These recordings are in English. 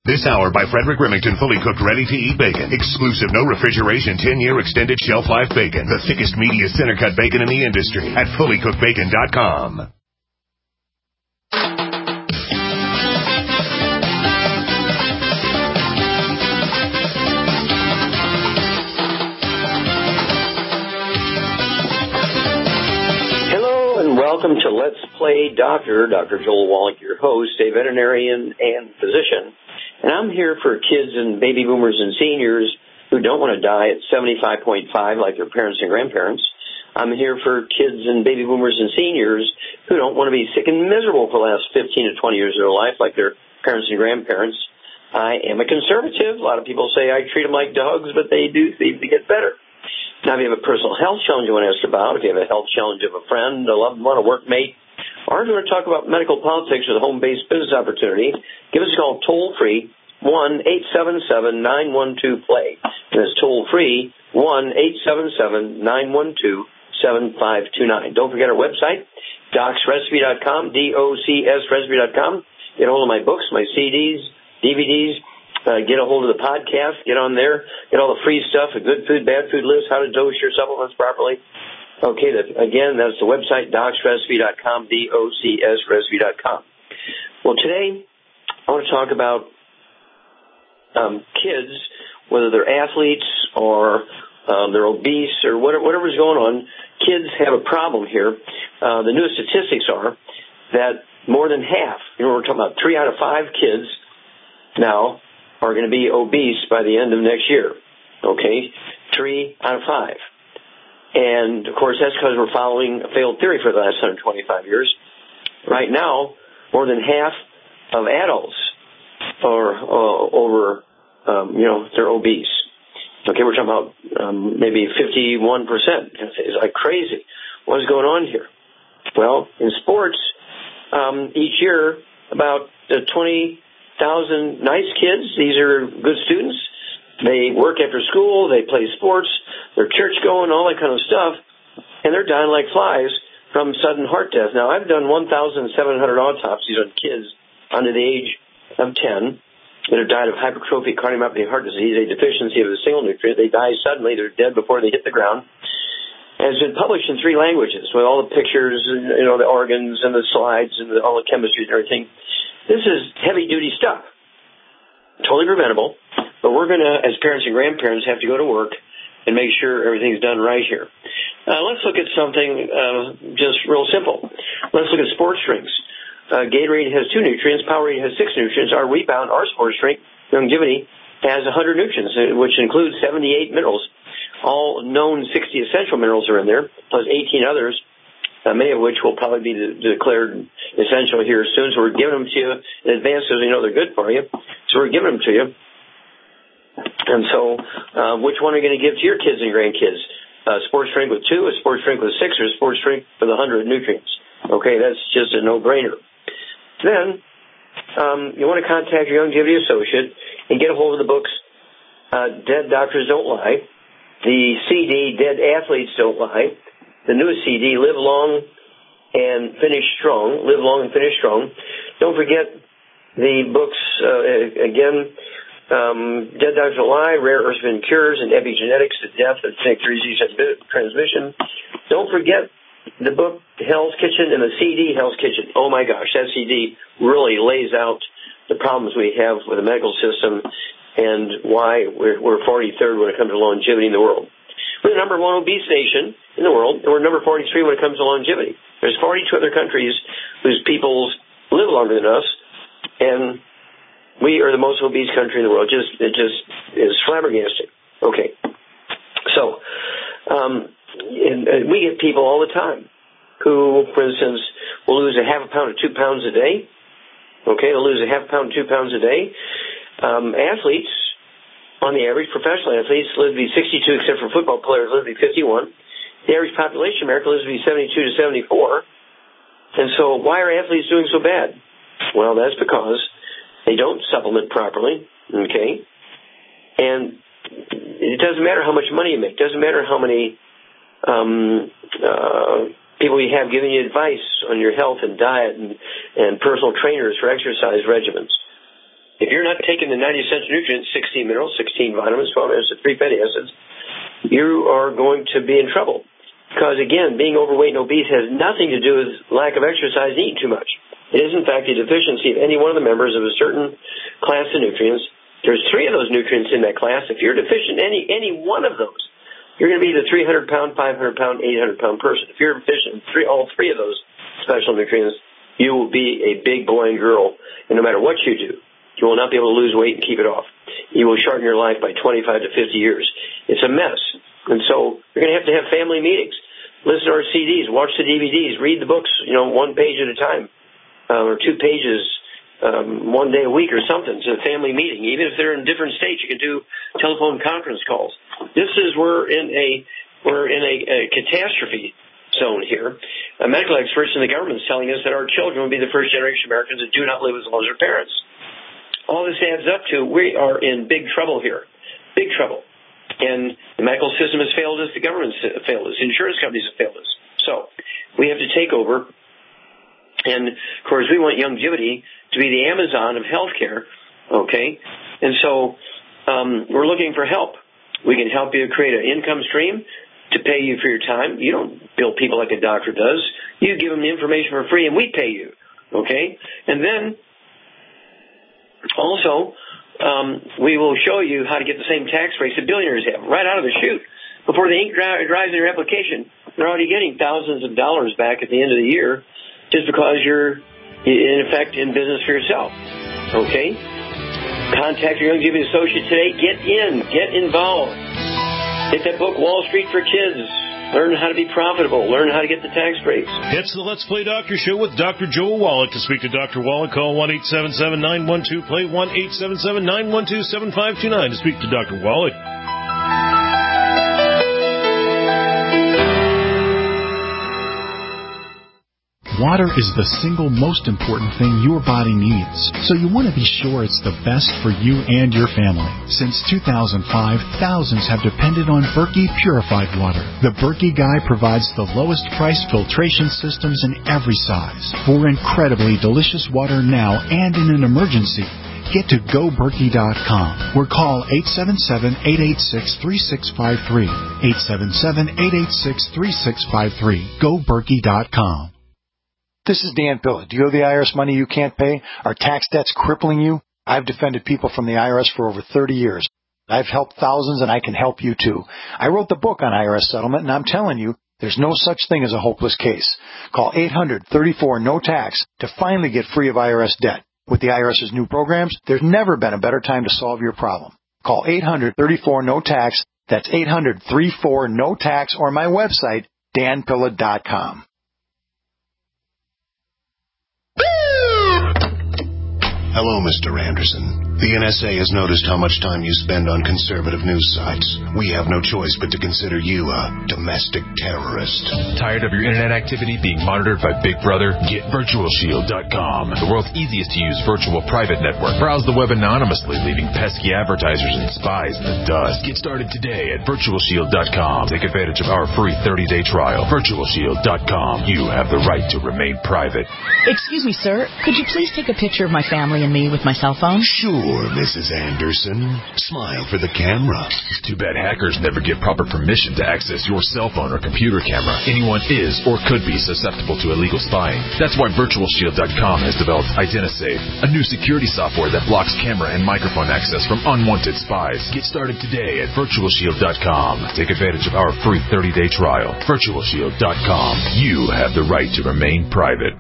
This hour by Frederick Remington, fully cooked, ready-to-eat bacon. Exclusive, no refrigeration, 10-year extended shelf life bacon. The thickest, meatiest, center-cut bacon in the industry at fullycookedbacon.com. Welcome to Let's Play Doctor. Dr. Joel Wallach, your host, a veterinarian and physician. And I'm here for kids and baby boomers and seniors who don't want to die at 75.5 like their parents and grandparents. I'm here for kids and baby boomers and seniors who don't want to be sick and miserable for the last 15 to 20 years of their life like their parents and grandparents. I am a conservative. A lot of people say I treat them like dogs, but they do seem to get better. Now, if you have a personal health challenge you want to ask about, if you have a health challenge of a friend, a loved one, a workmate, or if you want to talk about medical politics or the home-based business opportunity, give us a call toll-free, 1-877-912-PLAY. And that's toll-free, 1-877-912-7529. Don't forget our website, docsrecipe.com, DOCSrecipe.com. Get a hold of my books, my CDs, DVDs. Get a hold of the podcast, get on there, get all the free stuff, a good food, bad food list, how to dose your supplements properly. Okay, again, that's the website, docsrecipe.com, DOCSrecipe.com. Well, today I want to talk about kids, whether they're athletes or they're obese or whatever's going on. Kids have a problem here. The newest statistics are that more than half, we're talking about 3 out of 5 kids now, are going to be obese by the end of next year. Okay? 3 out of 5. And, of course, that's because we're following a failed theory for the last 125 years. Right now, more than half of adults are they're obese. Okay, we're talking about maybe 51%. It's like crazy. What is going on here? Well, in sports, each year, about 20,000 nice kids. These are good students. They work after school. They play sports. They're church going, all that kind of stuff. And they're dying like flies from sudden heart death. Now, I've done 1,700 autopsies on kids under the age of 10 that have died of hypertrophic cardiomyopathy heart disease, a deficiency of a single nutrient. They die suddenly. They're dead before they hit the ground. And it's been published in 3 languages with all the pictures, the organs and the slides and all the chemistry and everything. This is heavy-duty stuff, totally preventable, but we're going to, as parents and grandparents, have to go to work and make sure everything's done right here. Let's look at something just real simple. Let's look at sports drinks. Gatorade has 2 nutrients. Powerade has 6 nutrients. Our Rebound, our sports drink, Longevity, has 100 nutrients, which includes 78 minerals. All known 60 essential minerals are in there, plus 18 others. Many of which will probably be declared essential here soon. So we're giving them to you in advance so we know they're good for you. So we're giving them to you. And so which one are you going to give to your kids and grandkids? A sports drink with 2, a sports drink with 6, or a sports drink with 100 nutrients? Okay, that's just a no-brainer. Then you want to contact your Longevity associate and get a hold of the books Dead Doctors Don't Lie, the CD Dead Athletes Don't Lie, the newest CD, Live Long and Finish Strong. Live Long and Finish Strong. Don't forget the books, Dead Doctors Don't Lie, Rare Earths and Cures, and Epigenetics, The Death of Genetic Disease Transmission. Don't forget the book Hell's Kitchen and the CD Hell's Kitchen. Oh, my gosh, that CD really lays out the problems we have with the medical system and why we're 43rd when it comes to longevity in the world. We're the number 1 obese nation in the world, and we're number 43 when it comes to longevity. There's 42 other countries whose peoples live longer than us, and we are the most obese country in the world. It just is flabbergasting. Okay. So, and we get people all the time who, for instance, will lose a half a pound to 2 pounds a day. Okay, they'll lose a half a pound to 2 pounds a day. Athletes, on the average, professional athletes live to be 62, except for football players live to be 51. The average population in America lives to be 72 to 74. And so why are athletes doing so bad? Well, that's because they don't supplement properly, okay? And it doesn't matter how much money you make. It doesn't matter how many people you have giving you advice on your health and diet and personal trainers for exercise regimens. If you're not taking the 90 essential nutrients, 16 minerals, 16 vitamins, 12 acids, 3 fatty acids, you are going to be in trouble. Because, again, being overweight and obese has nothing to do with lack of exercise and eating too much. It is, in fact, a deficiency of any one of the members of a certain class of nutrients. There's 3 of those nutrients in that class. If you're deficient in any one of those, you're going to be the 300-pound, 500-pound, 800-pound person. If you're deficient in all 3 of those special nutrients, you will be a big boy and girl. And no matter what you do, you will not be able to lose weight and keep it off. You will shorten your life by 25 to 50 years. It's a mess. And so you're going to have family meetings. Listen to our CDs, watch the DVDs, read the books, 1 page at a time, or 2 pages 1 day a week or something. It's a family meeting. Even if they're in different states, you can do telephone conference calls. We're in a catastrophe zone here. Medical experts in the government is telling us that our children will be the first generation Americans that do not live as long as their parents. All this adds up to we are in big trouble here. Big trouble. And the medical system has failed us, the government has failed us, insurance companies have failed us. So we have to take over. And, of course, we want Youngevity to be the Amazon of healthcare, okay? And so we're looking for help. We can help you create an income stream to pay you for your time. You don't bill people like a doctor does. You give them the information for free, and we pay you, okay? And then also we will show you how to get the same tax breaks that billionaires have right out of the chute. Before the ink dries in your application, they're already getting thousands of dollars back at the end of the year just because you're, in effect, in business for yourself. Okay? Contact your Youngevity associate today. Get involved. Get that book, Wall Street for Kids. Learn how to be profitable. Learn how to get the tax breaks. It's the Let's Play Doctor Show with Dr. Joel Wallach. To speak to Dr. Wallach, call 1-877-912-PLAY, 1-877-912-7529 to speak to Dr. Wallach. Water is the single most important thing your body needs, so you want to be sure it's the best for you and your family. Since 2005, thousands have depended on Berkey purified water. The Berkey Guy provides the lowest price filtration systems in every size. For incredibly delicious water now and in an emergency, get to GoBerkey.com or call 877-886-3653. 877-886-3653. GoBerkey.com. This is Dan Pilla. Do you owe the IRS money you can't pay? Are tax debts crippling you? I've defended people from the IRS for over 30 years. I've helped thousands, and I can help you too. I wrote the book on IRS settlement, and I'm telling you, there's no such thing as a hopeless case. Call 800-34-NO-TAX to finally get free of IRS debt. With the IRS's new programs, there's never been a better time to solve your problem. Call 800-34-NO-TAX. That's 800-34-NO-TAX, or my website, danpilla.com. Hello, Mr. Anderson. The NSA has noticed how much time you spend on conservative news sites. We have no choice but to consider you a domestic terrorist. Tired of your internet activity being monitored by Big Brother? Get VirtualShield.com, the world's easiest to use virtual private network. Browse the web anonymously, leaving pesky advertisers and spies in the dust. Get started today at VirtualShield.com. Take advantage of our free 30-day trial. VirtualShield.com. You have the right to remain private. Excuse me, sir. Could you please take a picture of my family and me with my cell phone? Sure, Mrs. Anderson. Smile for the camera. Too bad hackers never get proper permission to access your cell phone or computer camera. Anyone is or could be susceptible to illegal spying. That's why VirtualShield.com has developed IdentiSafe, a new security software that blocks camera and microphone access from unwanted spies. Get started today at VirtualShield.com. Take advantage of our free 30-day trial. VirtualShield.com. You have the right to remain private.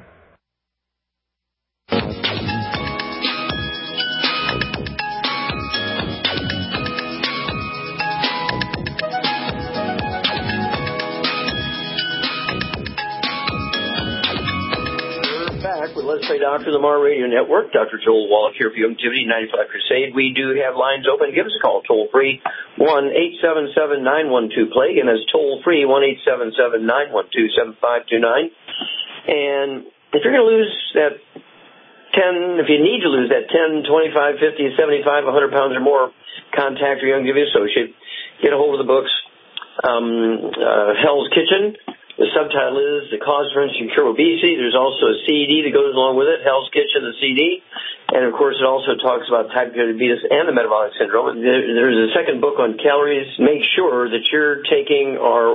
Let's Play Doctor, the Mar Radio Network. Dr. Joel Wallach here for Youngevity 95 Crusade. We do have lines open. Give us a call, toll-free, 1-877-912-PLAY. Again, that's toll-free, 1-877-912-7529. And if you're going to lose that 10, if you need to lose that 10, 25, 50, 75, 100 pounds or more, contact your Youngevity associate. Get a hold of the books. Hell's Kitchen. The subtitle is The Cause for Instant Cure Obesity. There's also a CD that goes along with it, Hell's Kitchen, the CD. And, of course, it also talks about type 2 diabetes and the metabolic syndrome. There's a second book on calories. Make sure that you're taking our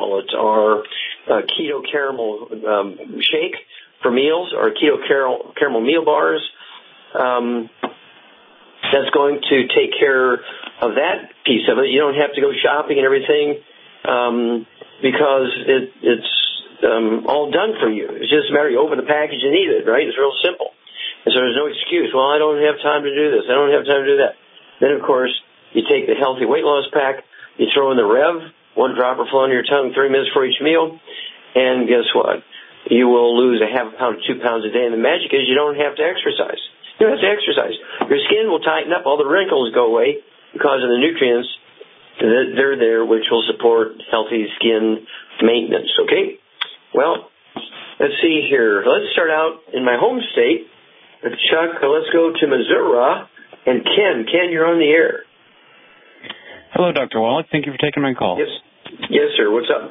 keto caramel shake for meals, or keto caramel meal bars. That's going to take care of that piece of it. You don't have to go shopping and everything because it's all done for you. It's just a matter you open the package and eat it, right? It's real simple. And so there's no excuse. Well, I don't have time to do this. I don't have time to do that. Then, of course, you take the healthy weight loss pack, you throw in the Rev, 1 drop or flow under your tongue 3 minutes for each meal, and guess what? You will lose a half a pound to 2 pounds a day. And the magic is you don't have to exercise. You don't have to exercise. Your skin will tighten up. All the wrinkles go away because of the nutrients that they're there, which will support healthy skin maintenance. Okay? Well, let's see here. Let's start out in my home state. Chuck, let's go to Missouri. And Ken, you're on the air. Hello, Dr. Wallach. Thank you for taking my call. Yes, sir. What's up?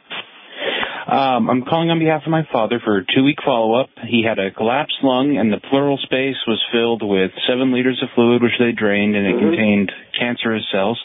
I'm calling on behalf of my father for a 2-week follow-up. He had a collapsed lung, and the pleural space was filled with 7 liters of fluid, which they drained, and it contained cancerous cells.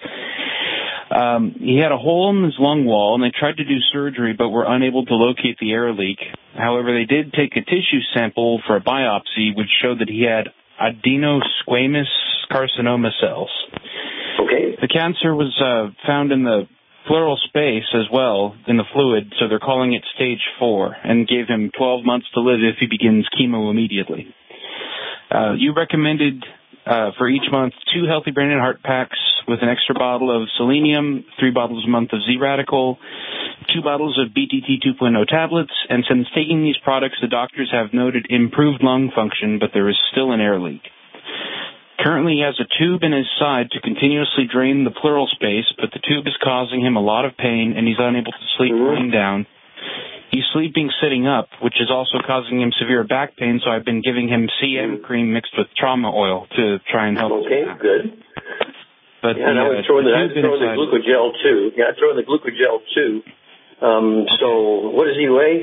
He had a hole in his lung wall, and they tried to do surgery, but were unable to locate the air leak. However, they did take a tissue sample for a biopsy, which showed that he had adenosquamous carcinoma cells. Okay. The cancer was found in the pleural space as well, in the fluid, so they're calling it stage 4, and gave him 12 months to live if he begins chemo immediately. You recommended for each month 2 Healthy Brain and Heart packs with an extra bottle of selenium, 3 bottles a month of Z-Radical, 2 bottles of BTT 2.0 tablets, and since taking these products, the doctors have noted improved lung function, but there is still an air leak. Currently, he has a tube in his side to continuously drain the pleural space, but the tube is causing him a lot of pain, and he's unable to sleep lying down. He's sleeping sitting up, which is also causing him severe back pain, so I've been giving him CM cream mixed with trauma oil to try and help him. Okay, good. But yeah, and I was throwing the glucogel, too. Yeah, I throw in the glucogel, too. So what does he weigh?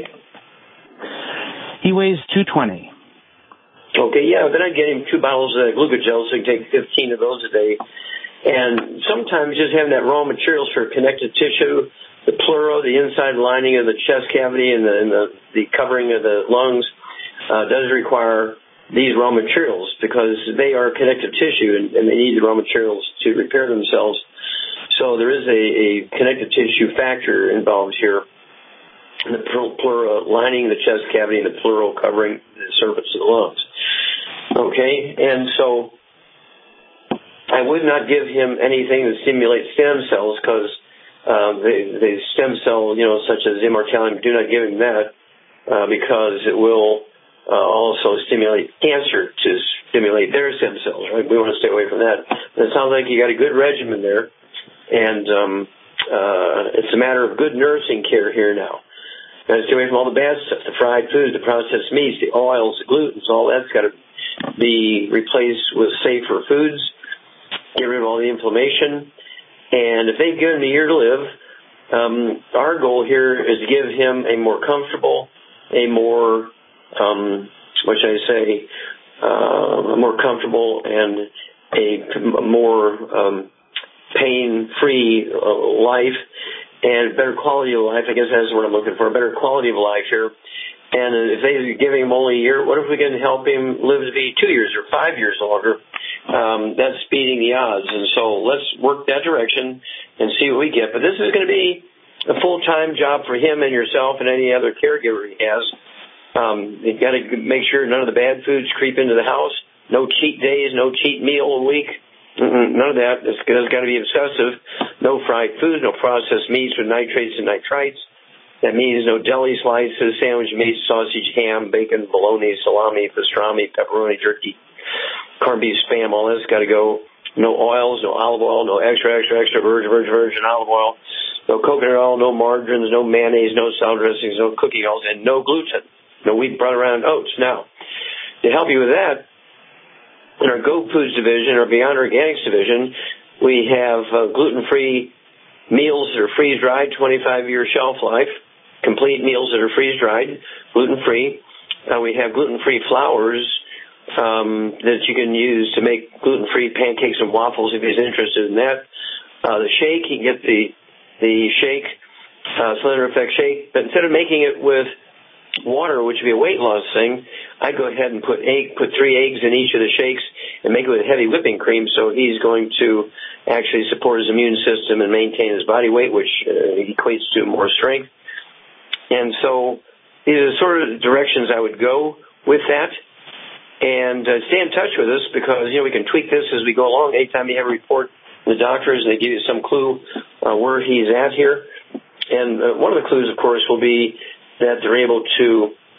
He weighs 220. Okay, yeah, then I'd get him 2 bottles of glucogel, so he can take 15 of those a day. And sometimes just having that raw materials for connective tissue, the pleura, the inside lining of the chest cavity and the covering of the lungs does require these raw materials because they are connective tissue and they need the raw materials to repair themselves. So there is a connective tissue factor involved here. The pleura lining the chest cavity and the pleural covering the surface of the lungs. Okay, and so I would not give him anything that stimulates stem cells because the stem cell, such as immortalium, do not give him that because it will also stimulate cancer to stimulate their stem cells, right? We want to stay away from that. But it sounds like you got a good regimen there, and it's a matter of good nursing care here now. Got to stay away from all the bad stuff, the fried foods, the processed meats, the oils, the glutens, all that's got to be replaced with safer foods, get rid of all the inflammation. And if they've given him a year to live, our goal here is to give him a more comfortable, a more, a more comfortable and a more pain-free life and better quality of life. I guess that's what I'm looking for, a better quality of life here. And if they're giving him only a year, what if we can help him live to be 2 years or 5 years longer? That's beating the odds. And so let's work that direction and see what we get. But this is going to be a full-time job for him and yourself and any other caregiver he has. You've got to make sure none of the bad foods creep into the house. No cheat days, no cheat meal a week. None of that. It's got to be obsessive. No fried foods, no processed meats with nitrates and nitrites. That means no deli slices, sandwich meat, sausage, ham, bacon, bologna, salami, pastrami, pepperoni, jerky, corned beef, Spam. All that's got to go. No oils, no olive oil, no extra virgin olive oil, no coconut oil, no margarines, no mayonnaise, no salad dressings, no cooking oils, and no gluten. No wheat, brown, round oats. Now, to help you with that, in our Go Foods division, or Beyond Organics division, we have gluten-free meals that are freeze-dried, 25-year shelf life, complete meals that are freeze-dried, gluten-free. We have gluten-free flours that you can use to make gluten-free pancakes and waffles if he's interested in that. The shake, he can get the shake, Slender Effect shake, but instead of making it with water, which would be a weight loss thing, I'd go ahead and put 3 eggs in each of the shakes and make it with heavy whipping cream, so he's going to actually support his immune system and maintain his body weight, which equates to more strength. And so these are the sort of directions I would go with that. And stay in touch with us because, we can tweak this as we go along. Anytime you have a report from the doctors, they give you some clue where he's at here. And one of the clues, of course, will be that they're able to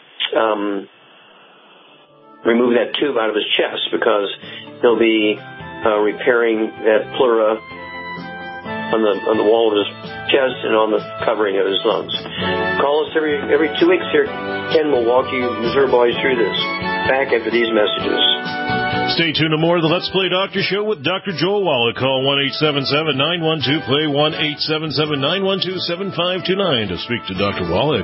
remove that tube out of his chest because they'll be repairing that pleura on the wall of his chest and on the covering of his lungs. Call us every 2 weeks here. Ken will walk you Missouri Boys through this. Back after these messages. Stay tuned to more of the Let's Play Doctor Show with Dr. Joel Wallach. Call 1-877-912-PLAY, 1-877-912-7529 to speak to Dr. Wallach.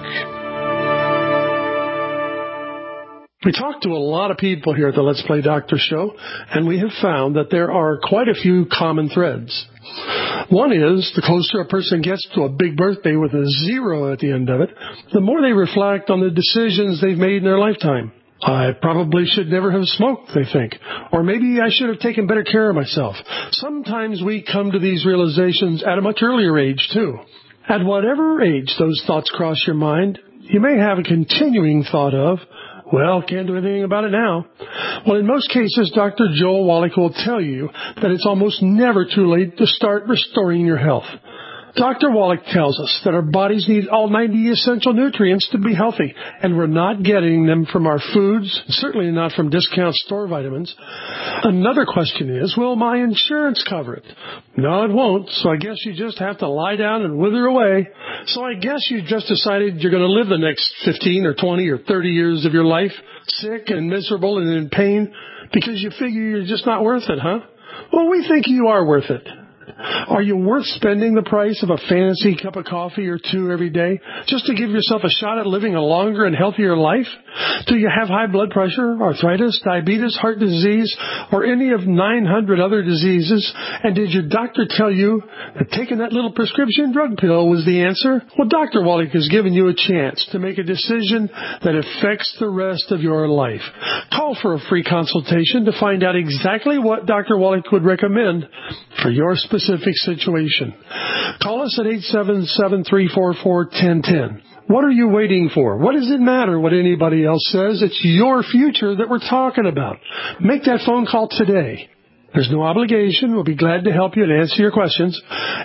We talk to a lot of people here at the Let's Play Doctor Show, and we have found that there are quite a few common threads. One is, the closer a person gets to a big birthday with a 0 at the end of it, the more they reflect on the decisions they've made in their lifetime. I probably should never have smoked, they think. Or maybe I should have taken better care of myself. Sometimes we come to these realizations at a much earlier age, too. At whatever age those thoughts cross your mind, you may have a continuing thought of, well, can't do anything about it now. Well, in most cases, Dr. Joel Wallach will tell you that it's almost never too late to start restoring your health. Dr. Wallach tells us that our bodies need all 90 essential nutrients to be healthy, and we're not getting them from our foods, certainly not from discount store vitamins. Another question is, will my insurance cover it? No, it won't, so I guess you just have to lie down and wither away. So I guess you just decided you're going to live the next 15 or 20 or 30 years of your life, sick and miserable and in pain, because you figure you're just not worth it, huh? Well, we think you are worth it. Are you worth spending the price of a fancy cup of coffee or 2 every day just to give yourself a shot at living a longer and healthier life? Do you have high blood pressure, arthritis, diabetes, heart disease, or any of 900 other diseases? And did your doctor tell you that taking that little prescription drug pill was the answer? Well, Dr. Wallach has given you a chance to make a decision that affects the rest of your life. Call for a free consultation to find out exactly what Dr. Wallach would recommend for your specific situation. Call us at 877-344-1010. What are you waiting for? What does it matter what anybody else says? It's your future that we're talking about. Make that phone call today. There's no obligation. We'll be glad to help you and answer your questions.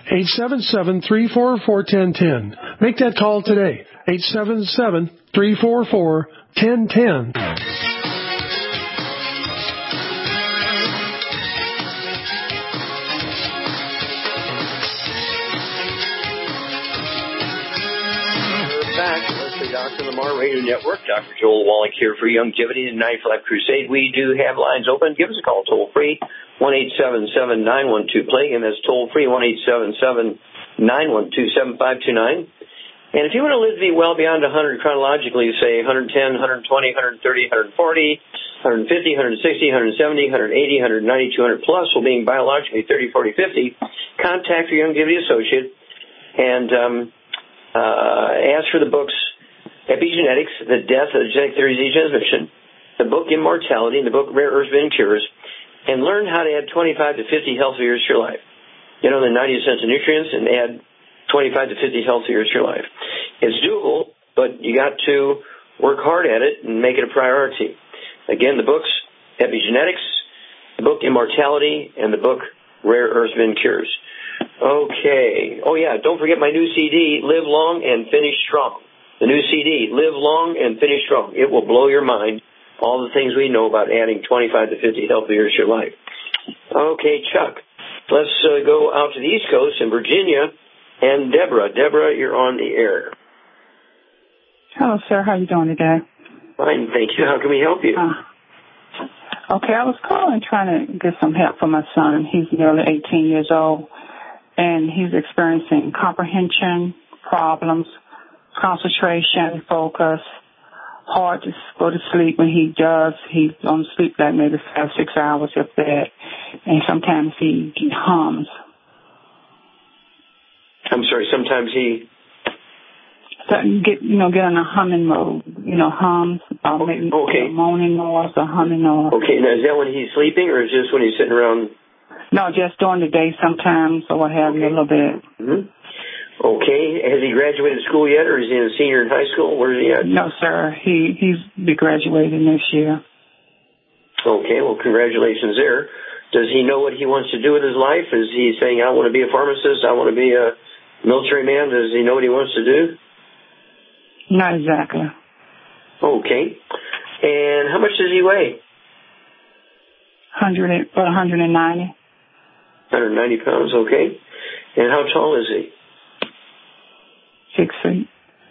877-344-1010. Make that call today. 877-344-1010. Dr. Lamar Radio Network. Dr. Joel Wallach here for Longevity and 9 for Life Crusade. We do have lines open. Give us a call toll free, 1-877-912-PLAY, and that's toll free, 1-877-912-7529. And if you want to live to be well beyond 100 chronologically, say 110, 120, 130, 140, 150, 160, 170, 180, 190, 200 plus, while being biologically 30, 40, 50, contact your Longevity associate and ask for the books Epigenetics, The Death of the Genetic Theories of Transmission, the book Immortality, and the book Rare Earths and Cures, and learn how to add 25 to 50 healthy years to your life. The 90 essential nutrients and add 25 to 50 healthy years to your life. It's doable, but you got to work hard at it and make it a priority. Again, the books Epigenetics, the book Immortality, and the book Rare Earths and Cures. Okay. Oh, yeah, don't forget my new CD, Live Long and Finish Strong. The new CD, Live Long and Finish Strong. It will blow your mind, all the things we know about adding 25 to 50 healthy years to your life. Okay, Chuck, let's go out to the East Coast in Virginia. And Deborah. Deborah, you're on the air. Hello, sir. How are you doing today? Fine, thank you. How can we help you? Okay, I was calling trying to get some help for my son. He's nearly 18 years old, and he's experiencing comprehension problems, concentration, focus, hard to go to sleep. When he does, he's on sleep like maybe 5-6 hours if that, and sometimes he hums. I'm sorry. Sometimes he get in a humming mode. Hums, or maybe moaning noise or humming noise. Okay. Now is that when he's sleeping, or is just when he's sitting around? No, just during the day sometimes, or what have you, a little bit. Mm-hmm. Okay. Has he graduated school yet, or is he a senior in high school? Where is he at? No, sir. He's be graduating next year. Okay. Well, congratulations there. Does he know what he wants to do with his life? Is he saying, I want to be a pharmacist, I want to be a military man? Does he know what he wants to do? Not exactly. Okay. And how much does he weigh? 190. 190 pounds, okay. And how tall is he? 6 feet.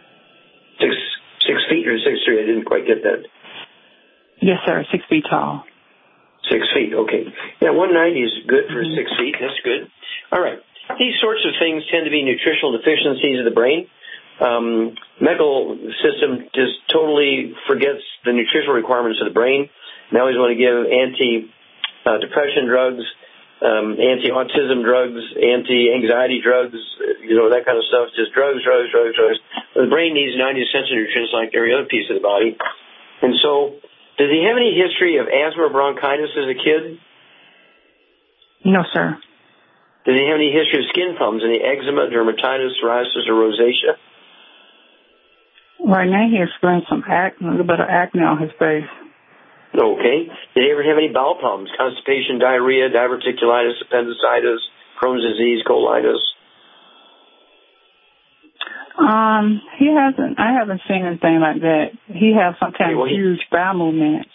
6 feet or 6'3"? I didn't quite get that. Yes, sir. 6 feet tall. 6 feet, okay. Yeah, 190 is good for 6 feet. That's good. All right. These sorts of things tend to be nutritional deficiencies of the brain. Medical system just totally forgets the nutritional requirements of the brain. They always want to give anti-depression drugs, anti-autism drugs, anti-anxiety drugs, that kind of stuff. Just drugs. The brain needs 90 essential nutrients like every other piece of the body. And so, does he have any history of asthma or bronchitis as a kid? No, sir. Does he have any history of skin problems, any eczema, dermatitis, psoriasis, or rosacea? Right now he experienced a little bit of acne on his face. Okay. Did he ever have any bowel problems? Constipation, diarrhea, diverticulitis, appendicitis, Crohn's disease, colitis? He hasn't. I haven't seen anything like that. He has sometimes huge bowel movements.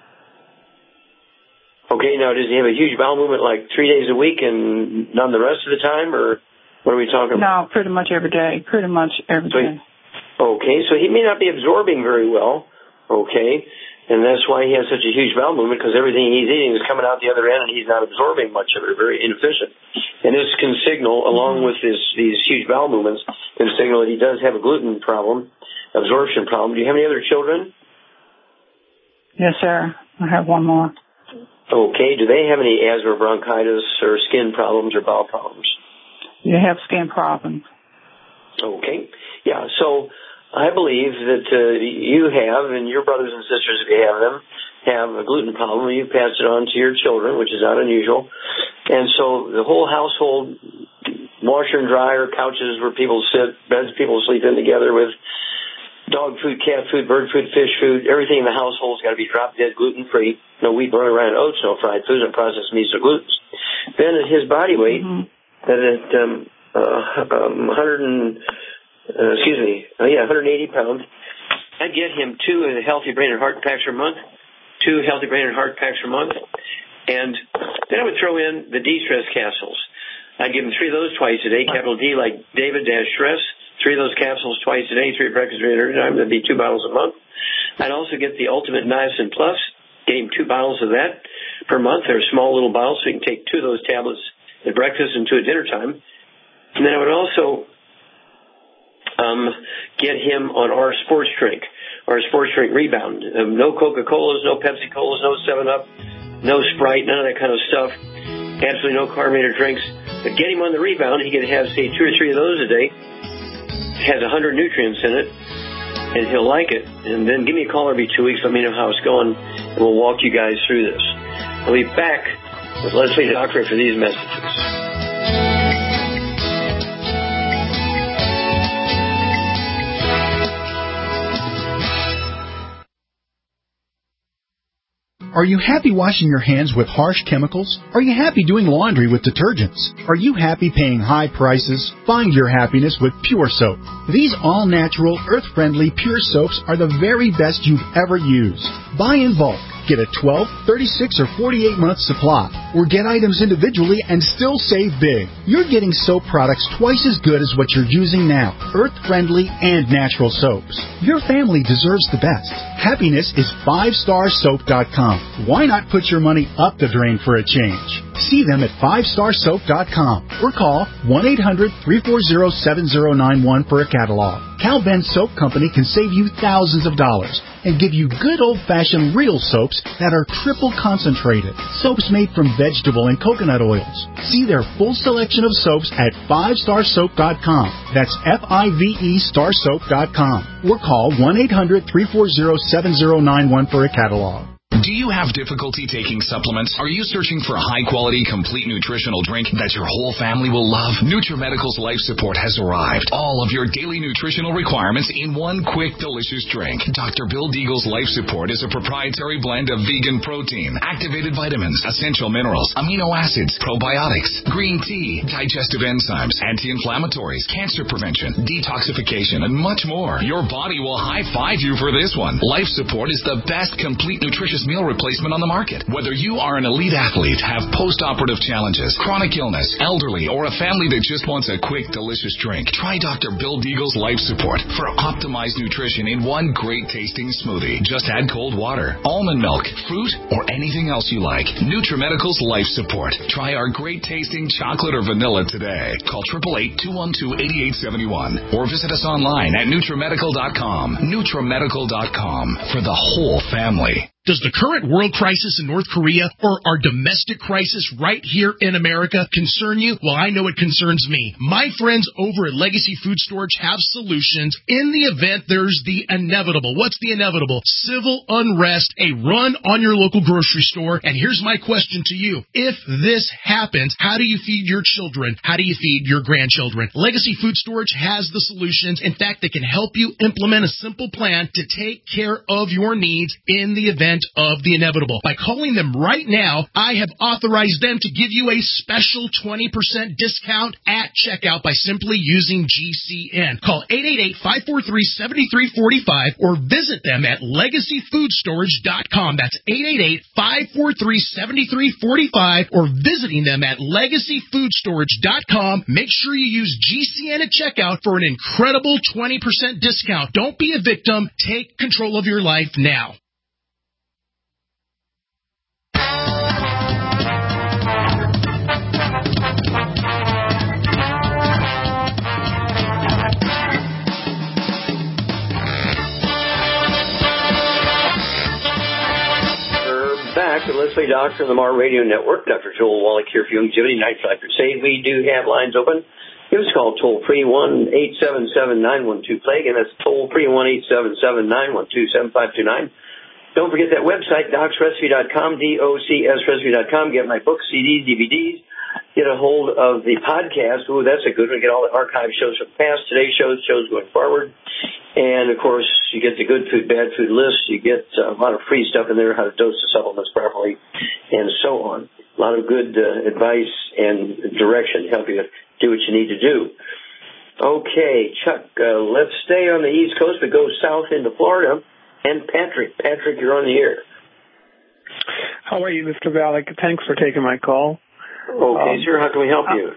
Okay, now does he have a huge bowel movement like 3 days a week and none the rest of the time, or what are we talking about? No, pretty much every day. Okay, so he may not be absorbing very well, okay, and that's why he has such a huge bowel movement, because everything he's eating is coming out the other end and he's not absorbing much of it, very inefficient. And this can signal, along with these huge bowel movements, can signal that he does have a gluten problem, absorption problem. Do you have any other children? Yes, sir. I have one more. Okay, do they have any asthma, bronchitis, or skin problems or bowel problems? They have skin problems. Okay, yeah, so I believe that you have, and your brothers and sisters, if you have them, have a gluten problem. You pass it on to your children, which is not unusual. And so the whole household, washer and dryer, couches where people sit, beds people sleep in together with, dog food, cat food, bird food, fish food, everything in the household's got to be drop-dead gluten-free. No wheat, barley, rye, and oats, no fried foods, no processed meats or glutens. Then at his body weight, at 180 pounds, I'd get him 2 healthy brain and heart packs per month, 2 healthy brain and heart packs per month, and then I would throw in the de-stress capsules. I'd give him 3 of those twice a day, capital D like David Stress, 3 of those capsules twice a day, 3 at breakfast, 3 at dinner time. That'd be 2 bottles a month. I'd also get the Ultimate Niacin Plus, get him 2 bottles of that per month. They're small little bottles, so you can take 2 of those tablets at breakfast and 2 at dinner time. And then I would also get him on our sports drink Rebound. No Coca-Colas, no Pepsi-Colas, no 7-Up, no Sprite, none of that kind of stuff. Absolutely no carbonated drinks. But get him on the Rebound. He could have, say, 2 or 3 of those a day. It has 100 nutrients in it, and he'll like it. And then give me a call every 2 weeks. Let me know how it's going, and we'll walk you guys through this. I'll be back with Leslie Doctor for these messages. Are you happy washing your hands with harsh chemicals? Are you happy doing laundry with detergents? Are you happy paying high prices? Find your happiness with Pure Soap. These all-natural, earth-friendly Pure Soaps are the very best you've ever used. Buy in bulk. Get a 12, 36, or 48-month supply. Or get items individually and still save big. You're getting soap products twice as good as what you're using now. Earth-friendly and natural soaps. Your family deserves the best. Happiness is 5starsoap.com. Why not put your money up the drain for a change? See them at 5starsoap.com or call 1-800-340-7091 for a catalog. Cal Ben Soap Company can save you thousands of dollars. and give you good old-fashioned real soaps that are triple concentrated. Soaps made from vegetable and coconut oils. See their full selection of soaps at 5starsoap.com. That's FIVE starsoap.com. Or call 1-800-340-7091 for a catalog. Do you have difficulty taking supplements? Are you searching for a high-quality, complete nutritional drink that your whole family will love? NutriMedical's Life Support has arrived. All of your daily nutritional requirements in one quick, delicious drink. Dr. Bill Deagle's Life Support is a proprietary blend of vegan protein, activated vitamins, essential minerals, amino acids, probiotics, green tea, digestive enzymes, anti-inflammatories, cancer prevention, detoxification, and much more. Your body will high-five you for this one. Life Support is the best complete nutritious meal replacement on the market. Whether you are an elite athlete, have post-operative challenges, chronic illness, elderly, or a family that just wants a quick, delicious drink, try Dr. Bill Deagle's Life Support for optimized nutrition in one great-tasting smoothie. Just add cold water, almond milk, fruit, or anything else you like. NutriMedical's Life Support. Try our great-tasting chocolate or vanilla today. Call 888-212-8871 or visit us online at NutriMedical.com. NutriMedical.com for the whole family. Does the current world crisis in North Korea or our domestic crisis right here in America concern you? Well, I know it concerns me. My friends over at Legacy Food Storage have solutions in the event there's the inevitable. What's the inevitable? Civil unrest, a run on your local grocery store. And here's my question to you. If this happens, how do you feed your children? How do you feed your grandchildren? Legacy Food Storage has the solutions. In fact, they can help you implement a simple plan to take care of your needs in the event of the inevitable. By calling them right now, I have authorized them to give you a special 20% discount at checkout by simply using GCN. Call 888-543-7345 or visit them at LegacyFoodStorage.com. That's 888-543-7345 or visiting them at LegacyFoodStorage.com. Make sure you use GCN at checkout for an incredible 20% discount. Don't be a victim. Take control of your life now. Back to Let's Play Doctor on the MAR Radio Network. Dr. Joel Wallach here for Youngevity 95 Crusade. We do have lines open. Give us a call toll-free 1-877-912-PLAGUE, and that's toll-free 1-877-912-7529. Don't forget that website, docsrecipe.com, DOCSrecipe.com. Get my books, CDs, DVDs. Get a hold of the podcast. Ooh, that's a good one. Get all the archive shows from past, today's shows going forward. And, of course, you get the good food, bad food list. You get a lot of free stuff in there, how to dose the supplements properly, and so on. A lot of good advice and direction to help you do what you need to do. Okay, Chuck, let's stay on the East Coast, but go south into Florida. And Patrick. Patrick, you're on the air. How are you, Mr. Wallach? Thanks for taking my call. Okay, sir. How can we help you?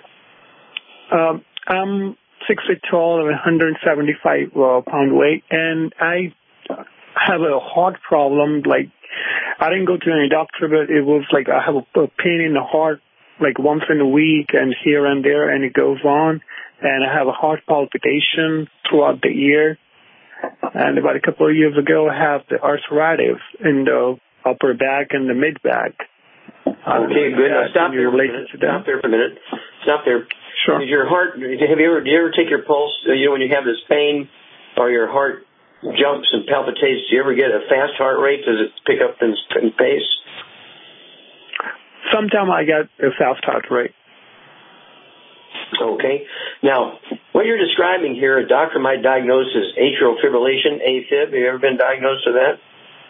I'm 6 feet tall and 175 pound weight, and I have a heart problem. Like, I didn't go to any doctor, but it was like I have a pain in the heart like once in a week and here and there, and it goes on. And I have a heart palpitation throughout the year. And about a couple of years ago, I have the arthritis in the upper back and the mid back. Okay, good. Now stop there for a minute. Stop there for a minute. Stop there. Sure. Is your heart? Do you ever take your pulse? When you have this pain, or your heart jumps and palpitates, do you ever get a fast heart rate? Does it pick up in pace? Sometimes I get a fast heart rate. Okay. Now, what you're describing here, a doctor might diagnose as atrial fibrillation, AFib. Have you ever been diagnosed with that?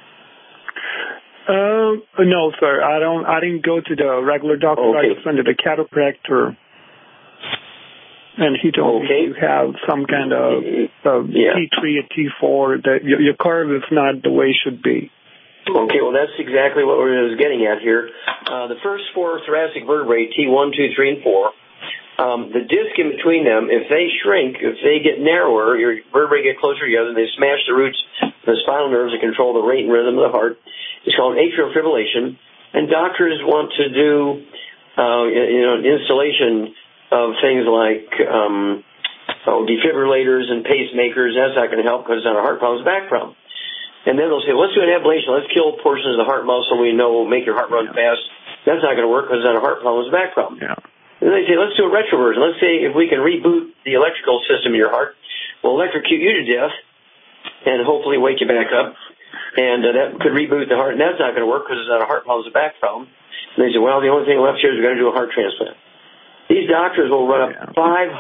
No, sir. I didn't go to the regular doctor. Okay. I just went to the chiropractor, and he told me you have some kind of T3 or T4. That your curve is not the way it should be. Okay, well, that's exactly what I was getting at here. The first four thoracic vertebrae, T1, 2, 3, and 4, the disc in between them, if they shrink, if they get narrower, your vertebrae get closer together, they smash the roots, the spinal nerves that control the rate and rhythm of the heart. It's called atrial fibrillation. And doctors want to do, an installation of things like defibrillators and pacemakers. That's not going to help because it's not a heart problem, it's a back problem. And then they'll say, let's do an ablation. Let's kill portions of the heart muscle we know will make your heart run fast. That's not going to work because it's not a heart problem, it's a back problem. Yeah. And they say, let's do a retroversion. Let's say if we can reboot the electrical system in your heart, we'll electrocute you to death and hopefully wake you back up. And that could reboot the heart. And that's not going to work because it's not a heart problem, it's a back problem. And they say, well, the only thing left here is we're going to do a heart transplant. These doctors will run up $500,000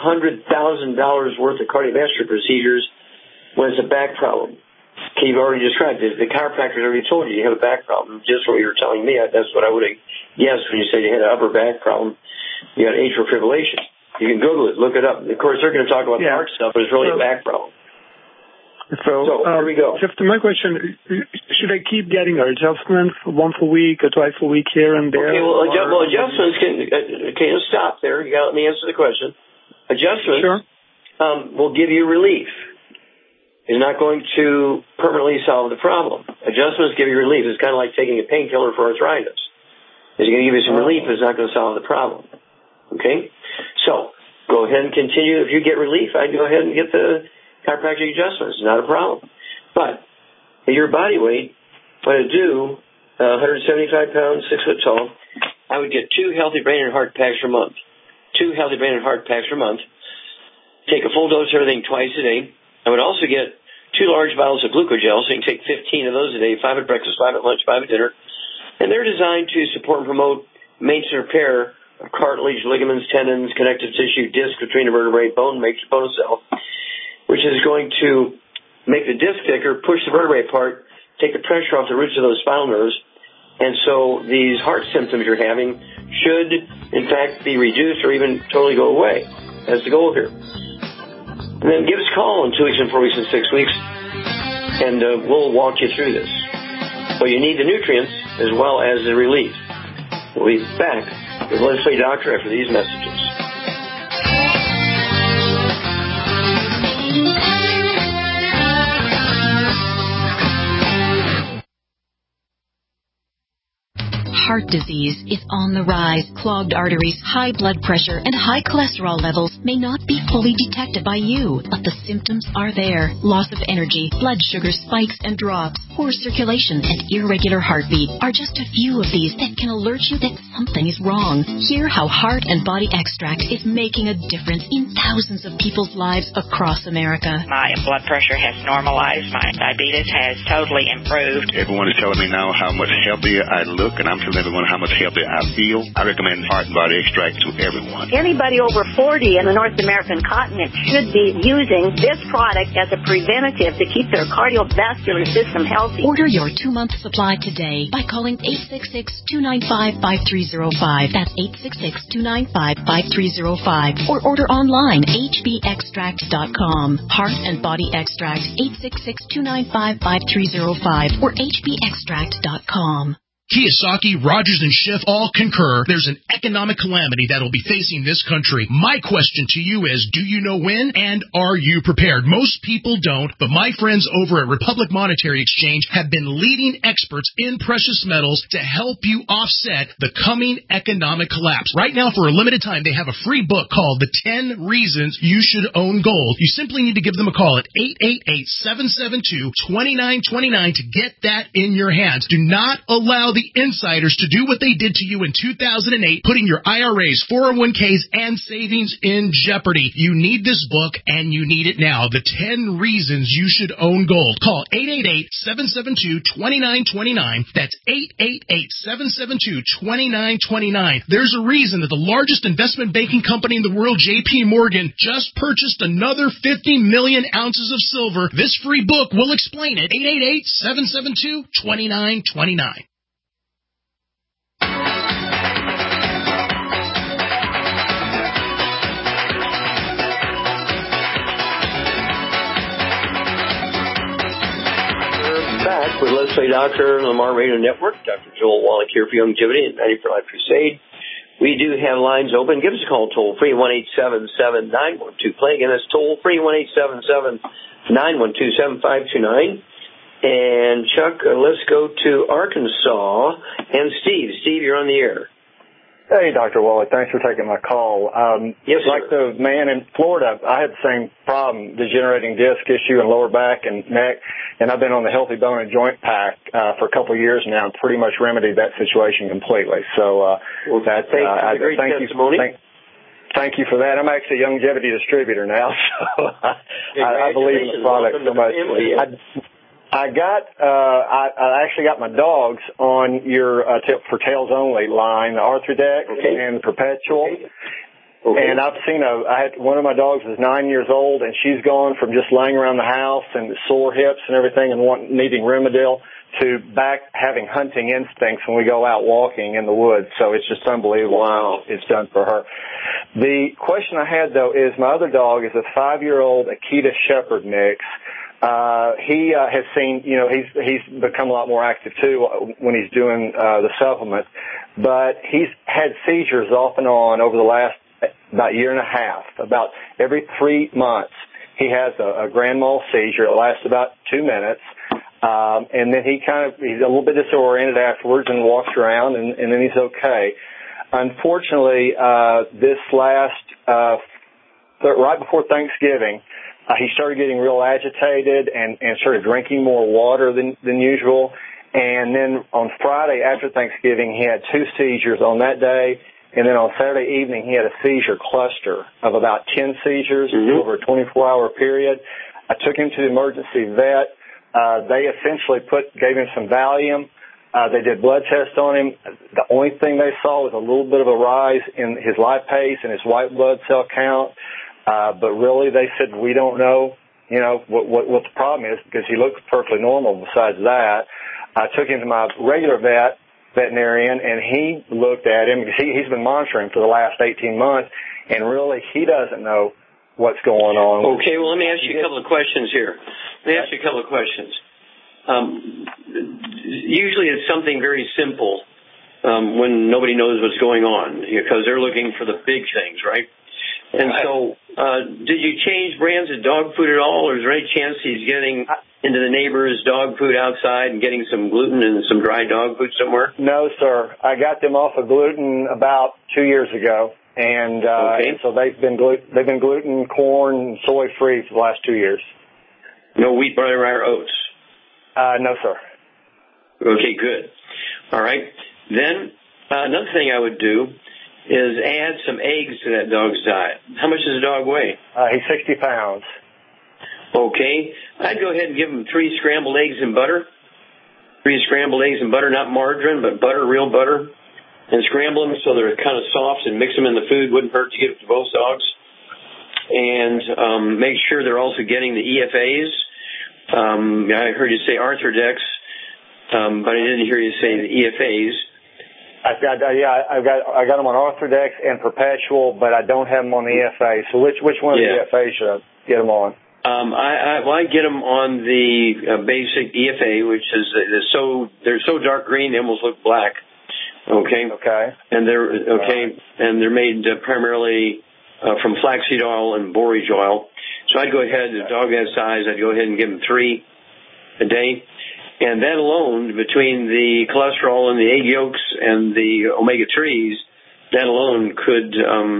worth of cardiovascular procedures when it's a back problem. Okay, you've already described it. The chiropractor's already told you have a back problem. Just what you were telling me, that's what I would have guessed when you said you had an upper back problem. You got atrial fibrillation. You can Google it, look it up. Of course, they're going to talk about the heart stuff, but it's really a back problem. So here we go. Jeff, to my question, should I keep getting adjustments once a week or twice a week here and there? Okay, well adjustments can... Okay, let's stop there. You got to let me answer the question. Adjustments will give you relief. It's not going to permanently solve the problem. Adjustments give you relief. It's kind of like taking a painkiller for arthritis. It's going to give you some relief, but it's not going to solve the problem. Okay? So, go ahead and continue. If you get relief, I'd go ahead and get the chiropractic adjustments. It's not a problem. But, at your body weight, what I'd do, 175 pounds, 6 foot tall, I would get 2 healthy brain and heart packs per month. 2 healthy brain and heart packs per month. Take a full dose of everything twice a day. I would also get 2 large bottles of glucogel, so you can take 15 of those a day, 5 at breakfast, 5 at lunch, 5 at dinner. And they're designed to support and promote maintenance and repair of cartilage, ligaments, tendons, connective tissue, disc between the vertebrae, bone matrix, bone itself, which is going to make the disc thicker, push the vertebrae apart, take the pressure off the roots of those spinal nerves. And so these heart symptoms you're having should, in fact, be reduced or even totally go away. That's the goal here. And then give us a call in 2 weeks and 4 weeks and 6 weeks, and we'll walk you through this. But you need the nutrients as well as the relief. We'll be back with Let's Play Doctor after these messages. Heart disease is on the rise. Clogged arteries, high blood pressure, and high cholesterol levels may not be fully detected by you, but the symptoms are there. Loss of energy, blood sugar spikes and drops, poor circulation, and irregular heartbeat are just a few of these that can alert you that something is wrong. Hear how Heart and Body Extract is making a difference in thousands of people's lives across America. My blood pressure has normalized. My diabetes has totally improved. Everyone is telling me now how much healthier I look, and I'm telling everyone how much healthier I feel. I recommend Heart and Body Extract to everyone. Anybody over 40 in the North American continent should be using this product as a preventative to keep their cardiovascular system healthy. Order your 2-month supply today by calling 866-295-5305. That's 866-295-5305. Or order online, hbextract.com. Heart and Body Extract, 866-295-5305 or hbextract.com. Kiyosaki, Rogers, and Schiff all concur there's an economic calamity that will be facing this country. My question to you is, do you know when, and are you prepared? Most people don't, but my friends over at Republic Monetary Exchange have been leading experts in precious metals to help you offset the coming economic collapse. Right now, for a limited time, they have a free book called The 10 Reasons You Should Own Gold. You simply need to give them a call at 888-772-2929 to get that in your hands. Do not allow the insiders to do what they did to you in 2008, putting your IRAs, 401ks, and savings in jeopardy. You need this book, and you need it now. The 10 Reasons You Should Own Gold. Call 888-772-2929. That's 888-772-2929. There's a reason that the largest investment banking company in the world, J.P. Morgan, just purchased another 50 million ounces of silver. This free book will explain it. 888-772-2929. Back with Let's Play Doctor, Lamar Radio Network. Dr. Joel Wallach here for Longevity and 90 for Life Crusade. We do have lines open. Give us a call toll free, 1-877-912-PLAY. Again, that's toll free, 1-877-912-7529. And Chuck, let's go to Arkansas and Steve. Steve, you're on the air. Hey, Dr. Wallach. Thanks for taking my call. Yes, sir. Like the man in Florida, I had the same problem, degenerating disc issue in lower back and neck, and I've been on the Healthy Bone and Joint Pack for a couple of years now and pretty much remedied that situation completely. So that's a great testimony. Thank you for that. I'm actually a longevity distributor now, so I believe in the product so much. I actually got my dogs on your Tip for Tails Only line, the Arthrodex and Perpetual. Okay. And I've seen one of my dogs is 9 years old, and she's gone from just laying around the house and sore hips and everything and needing Rimadyl to back having hunting instincts when we go out walking in the woods. So it's just unbelievable how it's done for her. The question I had, though, is my other dog is a 5-year-old Akita Shepherd mix. He has seen, he's become a lot more active too when he's doing the supplement, but he's had seizures off and on over the last about year and a half. About every 3 months, he has a grand mal seizure. It lasts about 2 minutes, and then he's a little bit disoriented afterwards and walks around, and then he's okay. Unfortunately, this last right before Thanksgiving, he started getting real agitated and started drinking more water than usual. And then on Friday after Thanksgiving, he had 2 seizures on that day. And then on Saturday evening, he had a seizure cluster of about 10 seizures over a 24-hour period. I took him to the emergency vet. They essentially gave him some Valium. They did blood tests on him. The only thing they saw was a little bit of a rise in his lipase and his white blood cell count. But really, they said, we don't know, what the problem is because he looks perfectly normal besides that. I took him to my regular veterinarian, and he looked at him because he's been monitoring for the last 18 months, and really, he doesn't know what's going on. Okay, well, let me ask you a couple of questions here. Usually it's something very simple when nobody knows what's going on because they're looking for the big things, right? And so, did you change brands of dog food at all, or is there any chance he's getting into the neighbor's dog food outside and getting some gluten and some dry dog food somewhere? No, sir. I got them off of gluten about 2 years ago, and so they've been gluten, corn, soy free for the last 2 years. No wheat, butter, or oats? No, sir. Okay, good. All right. Then another thing I would do is add some eggs to that dog's diet. How much does the dog weigh? He's 60 pounds. Okay. I'd go ahead and give him 3 scrambled eggs and butter. 3 scrambled eggs and butter, not margarine, but butter, real butter. And scramble them so they're kind of soft and mix them in the food. Wouldn't hurt to give it to both dogs. And make sure they're also getting the EFAs. I heard you say Arthrodex, but I didn't hear you say the EFAs. I got them on Arthrodex and Perpetual, but I don't have them on the EFA. So which one of the EFA should I get them on? I get them on the basic EFA, which is they're so dark green they almost look black. Okay. Okay. And they're made primarily from flaxseed oil and borage oil. So I'd go ahead, the dog has size, I'd go ahead and give him 3 a day. And that alone, between the cholesterol and the egg yolks and the omega-3s, that alone could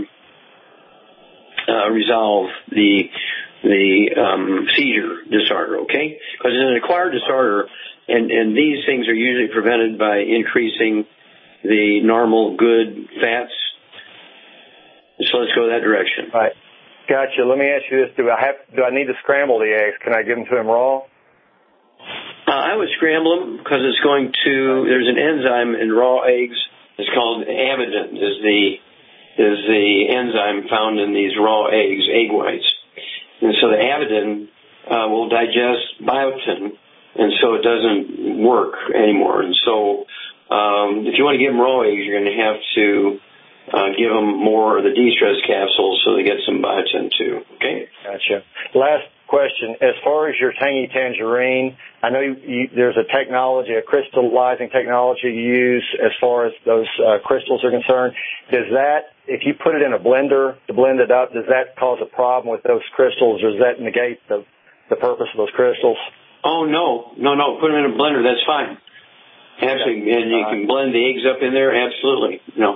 resolve the seizure disorder, okay? Because it's an acquired disorder, and these things are usually prevented by increasing the normal good fats. So let's go that direction. All right. Gotcha. Let me ask you this. Do I need to scramble the eggs? Can I give them to him raw? I would scramble them because it's going to. There's an enzyme in raw eggs. It's called amidin. Is the enzyme found in these raw eggs, egg whites, and so the amidin will digest biotin, and so it doesn't work anymore. And so, if you want to give them raw eggs, you're going to have to give them more of the de-stress capsules so they get some biotin too. Okay. Gotcha. Last question. As far as your Tangy Tangerine, I know there's a technology, a crystallizing technology you use as far as those crystals are concerned. Does that, if you put it in a blender to blend it up, does that cause a problem with those crystals, or does that negate the purpose of those crystals? Oh, no. Put them in a blender. That's fine. Absolutely. And you can blend the eggs up in there. Absolutely. No.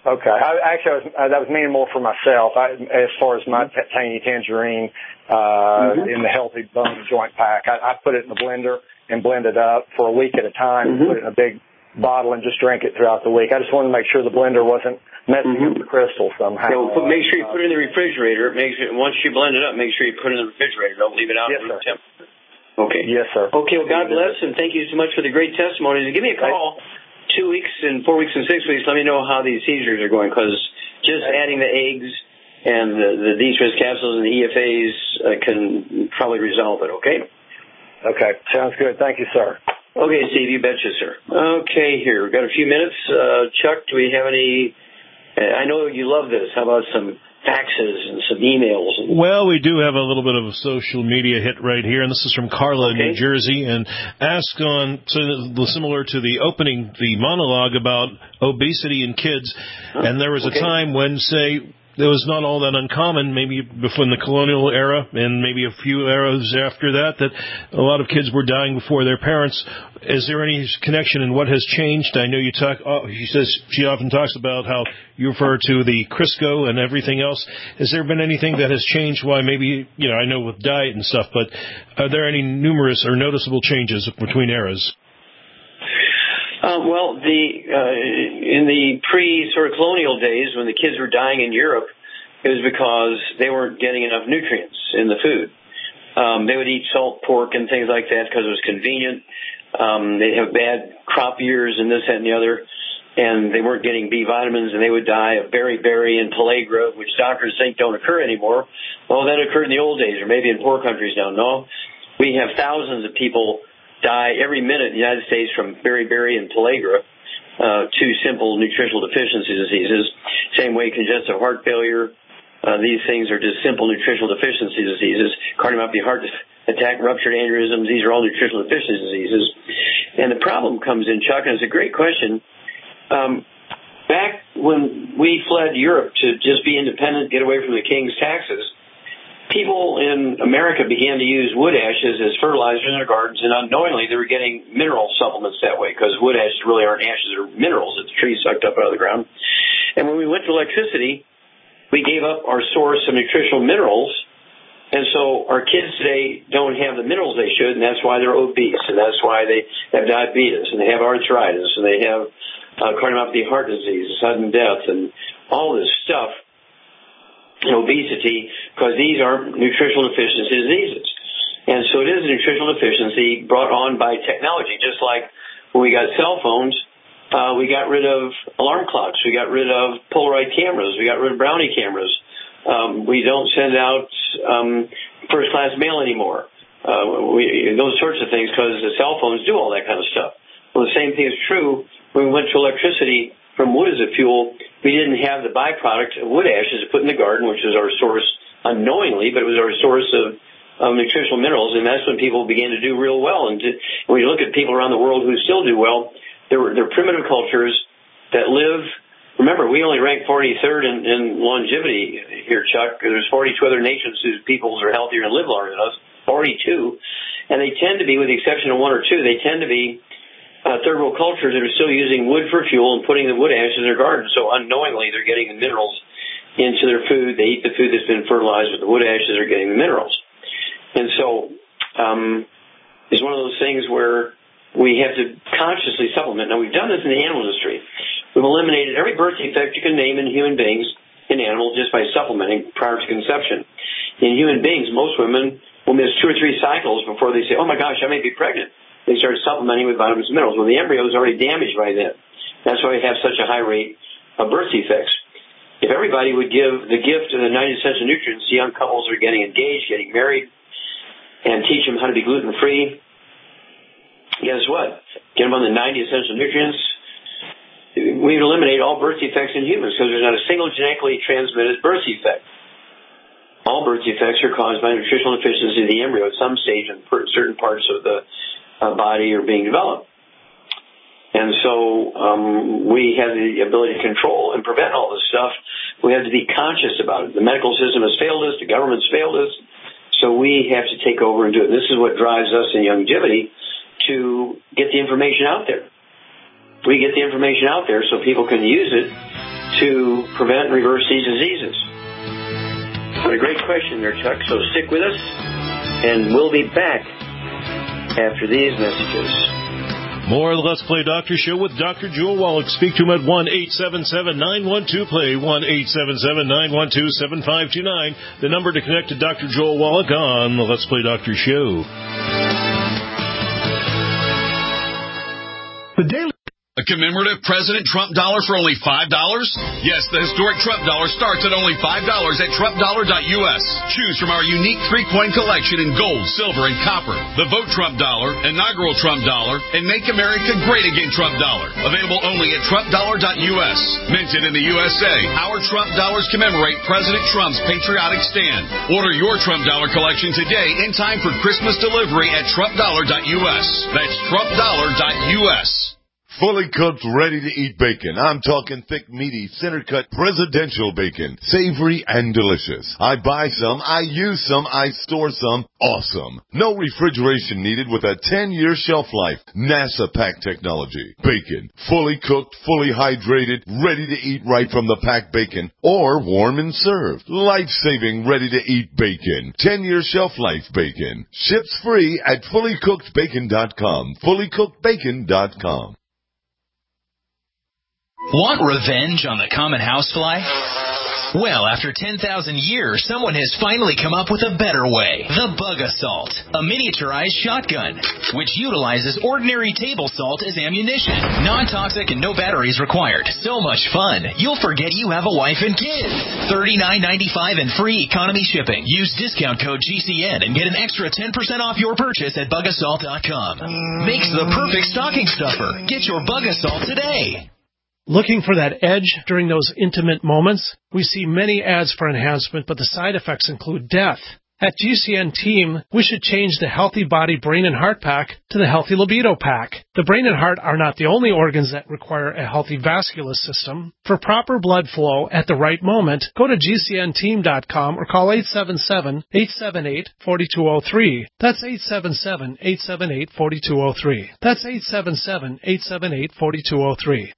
Okay. That was meaning more for myself. As far as my Tangy Tangerine in the Healthy Bone Joint Pack, I put it in the blender and blend it up for a week at a time, put it in a big bottle and just drink it throughout the week. I just wanted to make sure the blender wasn't messing up the crystal somehow. So make sure you put it in the refrigerator. Once you blend it up, make sure you put it in the refrigerator. Don't leave it out in room temperature. Okay. Yes, sir. Okay, well, God bless, and thank you so much for the great testimonies. Give me a call 2 weeks and 4 weeks and 6 weeks. Let me know how these seizures are going, because just adding the eggs and the D-stress capsules and the EFAs can probably resolve it, okay? Okay, sounds good. Thank you, sir. Okay, Steve, you betcha, sir. Okay, here, we've got a few minutes. Chuck, do we have any... I know you love this. How about some faxes and some emails? Well, we do have a little bit of a social media hit right here, and this is from Carla in New Jersey, and asked on, similar to the opening, the monologue about obesity in kids, and there was a time when, say, it was not all that uncommon, maybe before in the colonial era and maybe a few eras after that a lot of kids were dying before their parents. Is there any connection in what has changed? I know you talk, she often talks about how you refer to the Crisco and everything else. Has there been anything that has changed why maybe, I know with diet and stuff, but are there any numerous or noticeable changes between eras? Well, in the pre-sort of colonial days, when the kids were dying in Europe, it was because they weren't getting enough nutrients in the food. They would eat salt pork and things like that because it was convenient. They'd have bad crop years and this, that, and the other, and they weren't getting B vitamins, and they would die of beriberi and pellagra, which doctors think don't occur anymore. Well, that occurred in the old days, or maybe in poor countries now. No, we have thousands of people die every minute in the United States from beriberi and pellagra, two simple nutritional deficiency diseases. Same way congestive heart failure. These things are just simple nutritional deficiency diseases. Cardiomyopathy, heart attack, ruptured aneurysms, these are all nutritional deficiency diseases. And the problem comes in, Chuck, and it's a great question. Back when we fled Europe to just be independent, get away from the king's taxes, people in America began to use wood ashes as fertilizer in their gardens, and unknowingly they were getting mineral supplements that way, because wood ashes really aren't ashes, they're minerals that the tree sucked up out of the ground. And when we went to electricity, we gave up our source of nutritional minerals, and so our kids today don't have the minerals they should, and that's why they're obese, and that's why they have diabetes, and they have arthritis, and they have cardiomyopathy, heart disease, sudden death, and all this stuff. Obesity, because these are nutritional deficiency diseases. And so it is a nutritional deficiency brought on by technology. Just like when we got cell phones, we got rid of alarm clocks, we got rid of Polaroid cameras, we got rid of Brownie cameras. We don't send out first-class mail anymore. Those sorts of things, because the cell phones do all that kind of stuff. Well, the same thing is true when we went to electricity from wood as a fuel. We didn't have the byproduct of wood ashes to put in the garden, which was our source unknowingly, but it was our source of nutritional minerals, and that's when people began to do real well. And when you look at people around the world who still do well, they're primitive cultures that live. Remember, we only rank 43rd in longevity here, Chuck. There's 42 other nations whose peoples are healthier and live longer than us, 42. And they tend to be, with the exception of one or two, they tend to be third world cultures that are still using wood for fuel and putting the wood ashes in their garden. So unknowingly, they're getting the minerals into their food. They eat the food that's been fertilized with the wood ashes, are getting the minerals. And so it's one of those things where we have to consciously supplement. Now, we've done this in the animal industry. We've eliminated every birth defect you can name in human beings, in animals, just by supplementing prior to conception. In human beings, most women will miss 2 or 3 cycles before they say, oh my gosh, I may be pregnant. They start supplementing with vitamins and minerals. Well, the embryo is already damaged by then. That's why we have such a high rate of birth defects. If everybody would give the gift of the 90 essential nutrients to young couples that are getting engaged, getting married, and teach them how to be gluten-free, guess what? Get them on the 90 essential nutrients. We'd eliminate all birth defects in humans, because there's not a single genetically transmitted birth defect. All birth defects are caused by nutritional deficiency of the embryo at some stage in certain parts of the body are being developed. And so we have the ability to control and prevent all this stuff. We have to be conscious about it. The medical system has failed us. The government's failed us. So we have to take over and do it. This is what drives us in Youngevity to get the information out there. We get the information out there so people can use it to prevent and reverse these diseases? What a great question there, Chuck. So stick with us, and we'll be back after these messages. More of the Let's Play Doctor Show with Dr. Joel Wallach. Speak to him at 1-877-912-PLAY, 1-877-912-7529, the number to connect to Dr. Joel Wallach on the Let's Play Doctor Show. The Daily... A commemorative President Trump dollar for only $5? Yes, the historic Trump dollar starts at only $5 at TrumpDollar.us. Choose from our unique 3-coin collection in gold, silver, and copper. The Vote Trump dollar, inaugural Trump dollar, and Make America Great Again Trump dollar. Available only at TrumpDollar.us. Minted in the USA, our Trump dollars commemorate President Trump's patriotic stand. Order your Trump dollar collection today in time for Christmas delivery at TrumpDollar.us. That's TrumpDollar.us. Fully cooked, ready-to-eat bacon. I'm talking thick, meaty, center-cut, presidential bacon. Savory and delicious. I buy some, I use some, I store some. Awesome. No refrigeration needed with a 10-year shelf life. NASA pack technology. Bacon. Fully cooked, fully hydrated, ready to eat right from the packed bacon. Or warm and served. Life-saving, ready-to-eat bacon. 10-year shelf life bacon. Ships free at fullycookedbacon.com. Fullycookedbacon.com. Want revenge on the common housefly? Well, after 10,000 years, someone has finally come up with a better way. The Bug Assault, a miniaturized shotgun, which utilizes ordinary table salt as ammunition. Non-toxic and no batteries required. So much fun, you'll forget you have a wife and kids. $39.95 and free economy shipping. Use discount code GCN and get an extra 10% off your purchase at BugAssault.com. Makes the perfect stocking stuffer. Get your Bug Assault today. Looking for that edge during those intimate moments? We see many ads for enhancement, but the side effects include death. At GCN Team, we should change the Healthy Body, Brain, and Heart Pack to the Healthy Libido Pack. The brain and heart are not the only organs that require a healthy vascular system. For proper blood flow at the right moment, go to GCNteam.com or call 877-878-4203. That's 877-878-4203. That's 877-878-4203.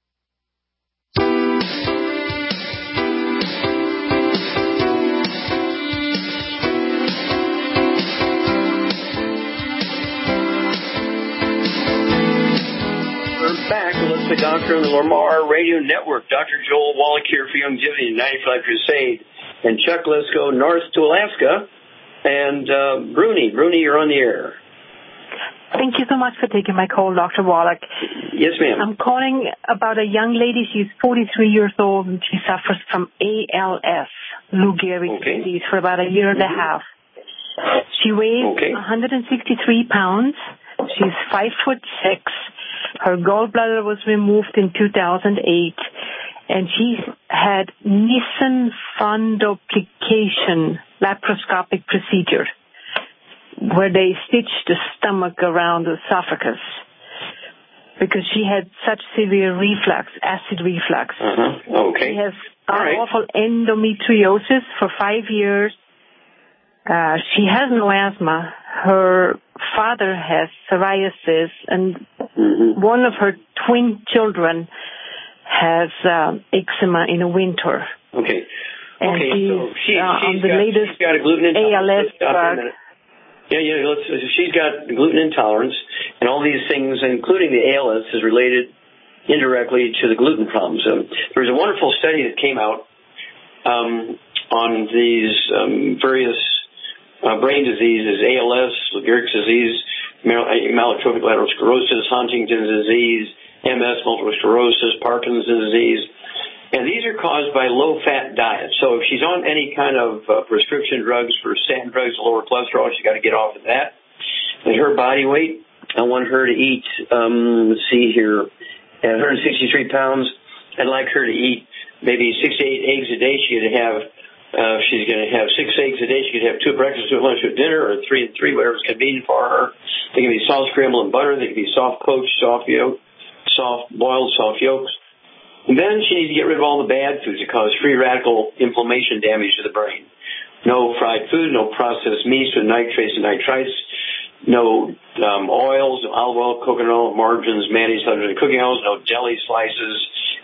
Back to Let's Play Doctor on the Lamar Radio Network. Dr. Joel Wallach here for Longevity 95 Crusade. And Chuck, let's go north to Alaska. And Bruni, you're on the air. Thank you so much for taking my call, Dr. Wallach. Yes, ma'am. I'm calling about a young lady. She's 43 years old, and she suffers from ALS, Lou Gehrig's disease, for about a year and a half. She weighs 163 pounds. She's 5'6". Her gallbladder was removed in 2008, and she had Nissen fundoplication laparoscopic procedure, where they stitched the stomach around the esophagus because she had such severe reflux, acid reflux. She has awful endometriosis for 5 years. She has no asthma. Her father has psoriasis, and one of her twin children has eczema in the winter. Okay. And she's on the latest got a gluten ALS drug. She's got gluten intolerance, and all these things, including the ALS, is related indirectly to the gluten problems. There was a wonderful study that came out on these various brain diseases: ALS, Lou Gehrig's disease, amyotrophic lateral sclerosis, Huntington's disease, MS, multiple sclerosis, Parkinson's disease. And these are caused by low-fat diets. So if she's on any kind of prescription drugs for statin drugs to lower cholesterol, she's got to get off of that. And her body weight, I want her to eat, let's see here, at 163 pounds, I'd like her to eat maybe 6 to 8 eggs a day. She's going to have 6 eggs a day. She could have 2 breakfasts, 2 lunch, 2 dinner, or 3 and 3, whatever's convenient for her. They can be soft scrambled in butter. They can be soft poached, soft boiled, soft yolks. And then she needs to get rid of all the bad foods that cause free radical inflammation damage to the brain. No fried food, no processed meats with nitrates and nitrites, no oils, no olive oil, coconut oil, margarines, mayonnaise, and cooking oils, no jelly slices,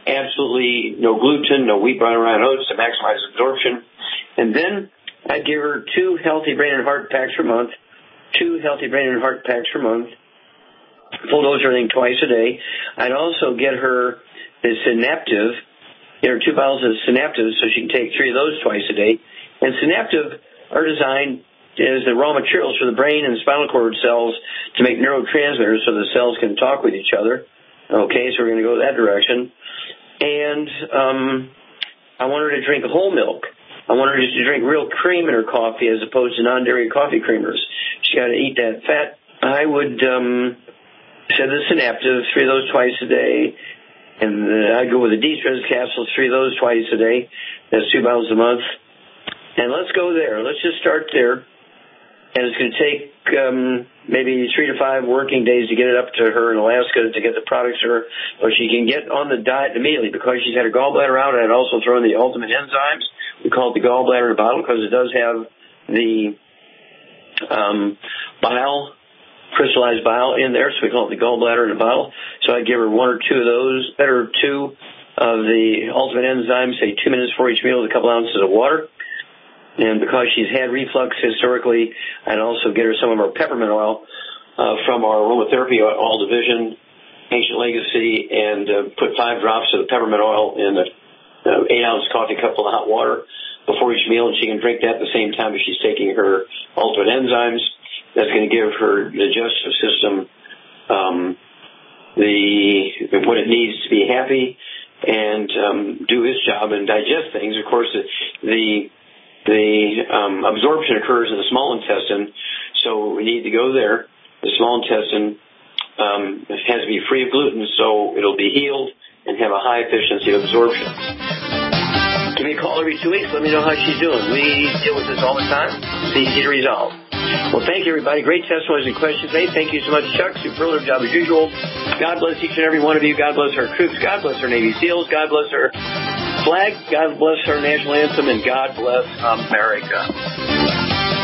absolutely no gluten, no wheat, bran, rye, and oats to maximize absorption. And then I'd give her 2 healthy brain and heart packs per month, 2 healthy brain and heart packs per month, full dose everything twice a day. I'd also get her the Synaptive, get her 2 bottles of Synaptive so she can take 3 of those twice a day. And Synaptive are designed as the raw materials for the brain and spinal cord cells to make neurotransmitters so the cells can talk with each other. Okay, so we're going to go that direction. And I want her to drink whole milk. I want her to drink real cream in her coffee as opposed to non-dairy coffee creamers. She's got to eat that fat. I would say the Synaptive, 3 of those twice a day. And I'd go with the D-Stress capsules, 3 of those twice a day. That's 2 bottles a month. And let's go there. Let's just start there. And it's going to take maybe 3 to 5 working days to get it up to her in Alaska to get the products to her. But she can get on the diet immediately because she's had her gallbladder out. And I'd also throw in the Ultimate Enzymes. We call it the gallbladder in a bottle because it does have the bile, crystallized bile in there. So we call it the gallbladder in a bottle. So I'd give her 1 or 2 of those, better 2 of the Ultimate Enzymes, say 2 minutes before each meal with a couple ounces of water. And because she's had reflux historically, I'd also get her some of our peppermint oil from our aromatherapy oil division, Ancient Legacy, and put 5 drops of the peppermint oil in an 8-ounce coffee cup full of hot water before each meal, and she can drink that at the same time as she's taking her Ultimate Enzymes. That's going to give her digestive system what it needs to be happy and do its job and digest things. Of course, the absorption occurs in the small intestine, so we need to go there. The small intestine has to be free of gluten, so it'll be healed and have a high efficiency of absorption. Give me a call every 2 weeks. Let me know how she's doing. We deal with this all the time. It's easy to resolve. Well, thank you, everybody. Great testimonies and questions today. Thank you so much, Chuck. Superlative job as usual. God bless each and every one of you. God bless our troops. God bless our Navy SEALs. God bless our flag. God bless our national anthem. And God bless America.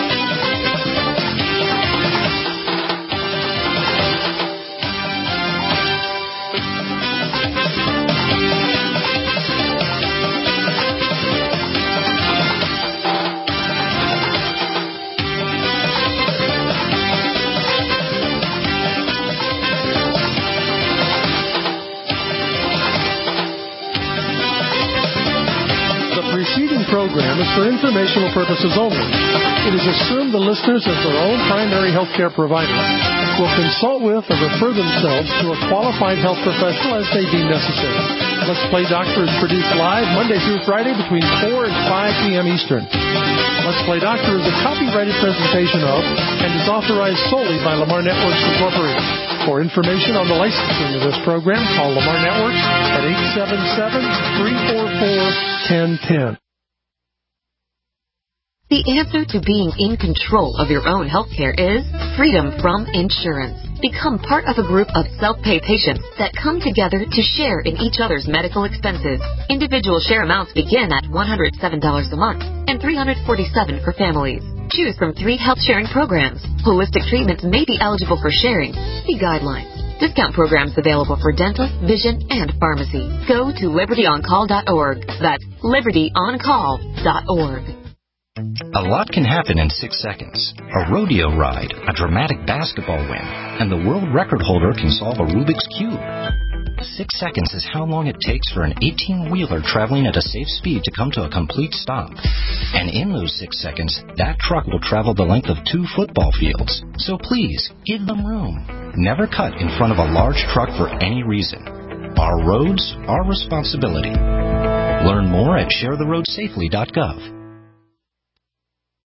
Program is for informational purposes only. It is assumed the listeners, as their own primary health care provider, will consult with or refer themselves to a qualified health professional as they deem necessary. Let's Play Doctor is produced live Monday through Friday between 4 and 5 p.m. Eastern. Let's Play Doctor is a copyrighted presentation of and is authorized solely by Lamar Networks Incorporated. For information on the licensing of this program, call Lamar Networks at 877-344-1010. The answer to being in control of your own healthcare is freedom from insurance. Become part of a group of self-pay patients that come together to share in each other's medical expenses. Individual share amounts begin at $107 a month and $347 for families. Choose from 3 health-sharing programs. Holistic treatments may be eligible for sharing. See guidelines. Discount programs available for dental, vision, and pharmacy. Go to libertyoncall.org. That's libertyoncall.org. A lot can happen in 6 seconds. A rodeo ride, a dramatic basketball win, and the world record holder can solve a Rubik's Cube. 6 seconds is how long it takes for an 18-wheeler traveling at a safe speed to come to a complete stop. And in those 6 seconds, that truck will travel the length of 2 football fields. So please, give them room. Never cut in front of a large truck for any reason. Our roads, our responsibility. Learn more at sharetheroadsafely.gov.